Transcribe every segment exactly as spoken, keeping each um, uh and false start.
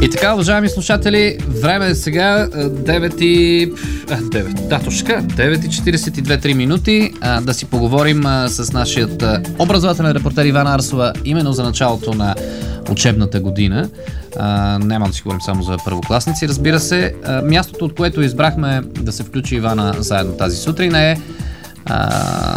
И така, уважаеми слушатели, време е сега девет и... девет, да, точка, девет и четиридесет и две три минути а, да си поговорим а, с нашият а, образователен репортер Ивана Арсова именно за началото на учебната година. А, няма да си говорим само за първокласници, разбира се. А, мястото, от което избрахме да се включи Ивана заедно тази сутрин е а,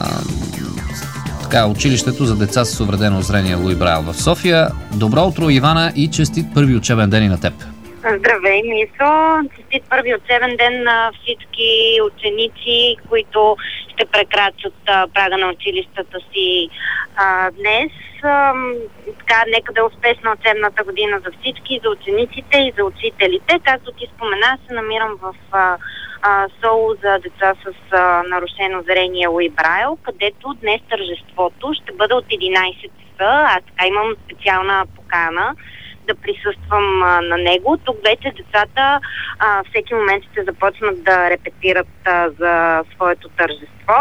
така, училището за деца с увредено зрение Луи Брайл в София. Добро утро, Ивана, и честит първи учебен ден и на теб. Здравей, Мисо! Честит първи учебен ден на всички ученици, които ще прекрачат а, прага на училищата си а, днес. А, така, нека да е успешна учебната година за всички, за учениците и за учителите. Както ти спомена, се намирам в а, а, СОУ за деца с а, нарушено зрение Луи Брайл, където днес тържеството ще бъде от единайсет часа. Аз така имам специална покана да присъствам а, на него. Тук вече децата а, всеки момент ще започнат да репетират а, за своето тържество.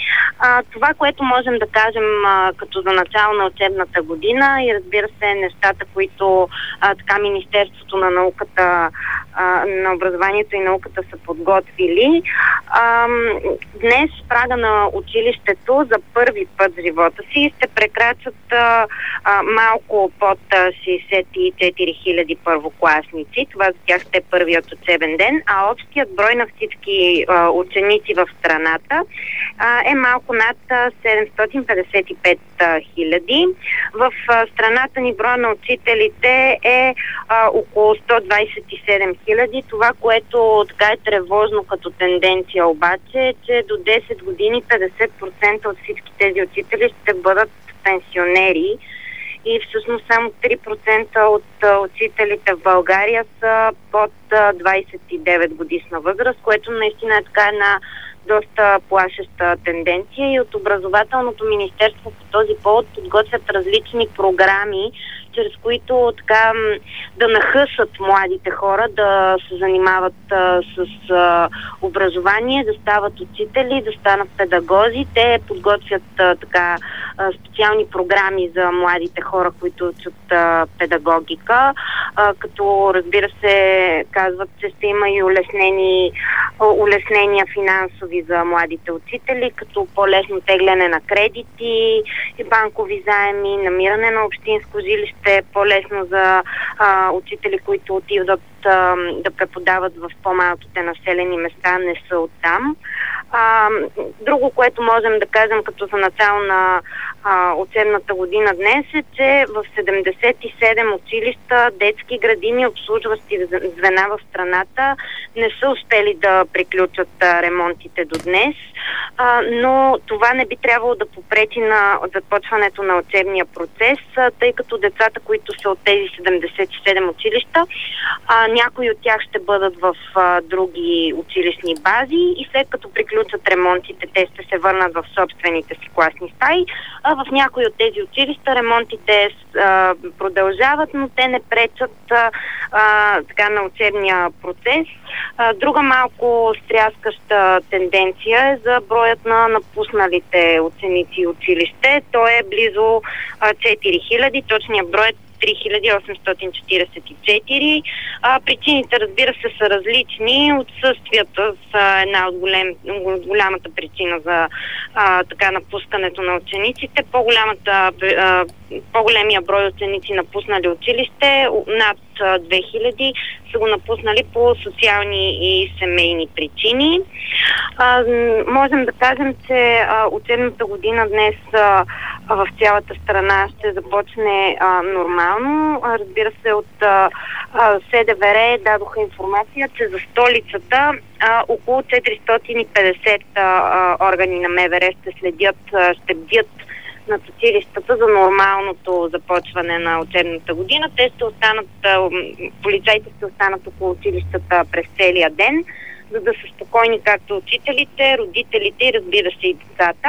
А, това, което можем да кажем а, като за начало на учебната година и разбира се нещата, които а, така Министерството на науката, а, на образованието и науката са подготвили. А, днес прага на училището за първи път в живота си ще прекрачат а, а, малко под шейсет и четири хиляди първокласници. Това за тях ще е първият учебен ден, а общият брой на всички а, ученици в страната а, е малко над седемстотин петдесет и пет хиляди. В а, страната ни броя на учителите е а, около сто двайсет и седем хиляди. Това, което така е тревожно като тенденция обаче, е, че до десет години петдесет процента от всички тези учители ще бъдат пенсионери. И всъщност само три процента от а, учителите в България са под а, двайсет и девет годишна възраст, което наистина е така една доста плашеща тенденция, и от Образователното министерство по този повод подготвят различни програми, чрез които така да нахъсат младите хора да се занимават а, с а, образование, да стават учители, да станат педагози. Те подготвят а, така а, специални програми за младите хора, които учат а, педагогика, а, като разбира се казват, че ще има и улеснени, улеснения финансови за младите учители, като по-лесно тегляне на кредити и банкови заеми, намиране на общинско жилище, по-лесно за а, учители, които отиват а, да преподават в по-малките населени места, не са оттам. А, друго, което можем да кажем като за начало на а, учебната година днес е, че в седемдесет и седем училища, детски градини, обслужващи звена в страната не са успели да приключат а, ремонтите до днес, а, но това не би трябвало да попречи на започването на учебния процес, а, тъй като децата, които са от тези седемдесет и седем училища, а, някои от тях ще бъдат в а, други училищни бази и след като приключат ремонтите, те ще се върнат в собствените си класни стаи. А в някои от тези училища ремонтите а, продължават, но те не пречат а, а, така на учебния процес. А, друга малко стряскаща тенденция е за броят на напусналите ученици и училище. Той е близо а, четири хиляди, точният брой е три хиляди осемстотин четиридесет и четири. А, причините, разбира се, са различни. Отсъствията са една от голем, голямата причина за а, така напускането на учениците. По-голямата, а, по-големия брой ученици напуснали училище, над две хиляди, са го напуснали по социални и семейни причини. А, можем да кажем, че а, учебната година днес а, в цялата страна ще започне а, нормално. А, разбира се, от а, а, СДВР дадоха информация, че за столицата а, около четиристотин и петдесет а, а, органи на МВР ще следят, а, ще бдят над училищата за нормалното започване на учебната година. Те ще останат, полицайите ще останат около училищата през целия ден, за да са спокойни както учителите, родителите и разбира се и децата.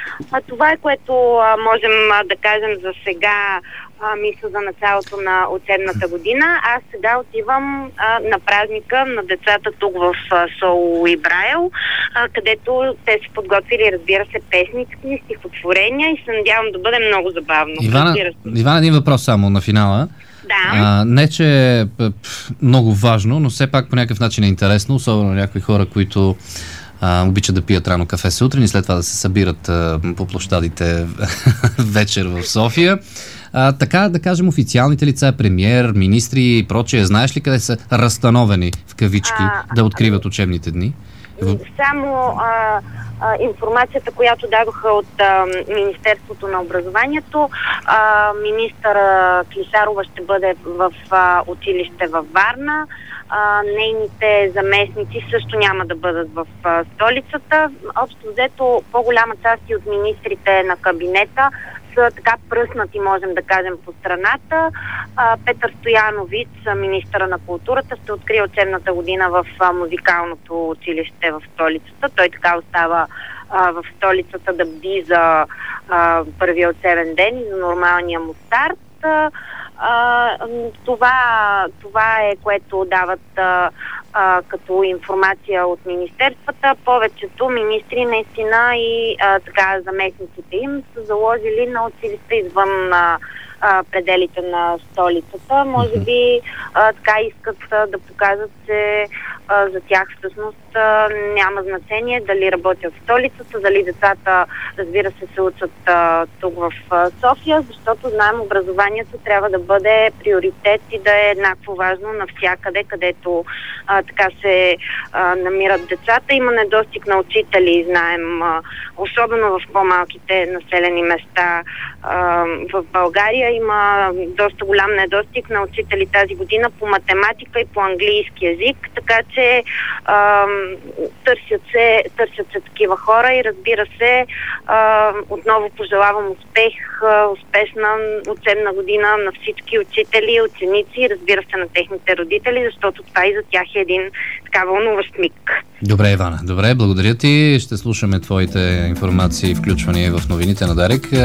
А това е, което а, можем а, да кажем за сега, а, мисля за началото на учебната година. Аз сега отивам а, на празника на децата тук в а, СОУ и Брайл, а, където те са подготвили, разбира се, песнички, стихотворения и се надявам да бъде много забавно. Ивана, Ивана, един въпрос само на финала. Да. А, не, че е много важно, но все пак по някакъв начин е интересно, особено някои хора, които а, обичат да пият рано кафе сутрин и след това да се събират а, по площадите вечер в София. А, така, да кажем, официалните лица, премиер, министри и прочее, знаеш ли къде са разстановени в кавички а, да откриват учебните дни? Само а, а, информацията, която дадоха от а, Министерството на образованието, а, министър Клисарова ще бъде в а, училище във Варна, а, нейните заместници също няма да бъдат в а, столицата. Общо взето, по-голяма част от министрите на кабинета са така пръснати, можем да кажем, по страната. А, Петър Стоянович, министъра на културата, ще открие учебната година в а, музикалното училище в столицата. Той така остава а, в столицата да бди за а, първия учебен ден и за нормалния му старт. А, това, това е, което дават а, а, като информация от министерствата. Повечето министри наистина и а, така заместниците им са заложили на училища извън а, а, пределите на столицата. Може би а, така искат а, да покажат, че а, за тях всъщност а, няма значение дали работят в столицата, дали децата, разбира се, се учат а, тук в а, София, защото знаем, образованието трябва да бъде приоритет и да е еднакво важно навсякъде, където а, така се а, намират децата. Има недостиг на учители, знаем, а, особено в по-малките населени места а, в България. Има доста голям недостиг на учители тази година по математика и по английски език, така че а, търсят, се, търсят се такива хора и разбира се, а, отново пожелавам успех, а, успешна учебна година на всички учители, ученици и разбира се на техните родители, защото това и за тях е един така вълнуващ миг. Добре, Ивана. Добре, благодаря ти. Ще слушаме твоите информации, включвани в новините на Дарик.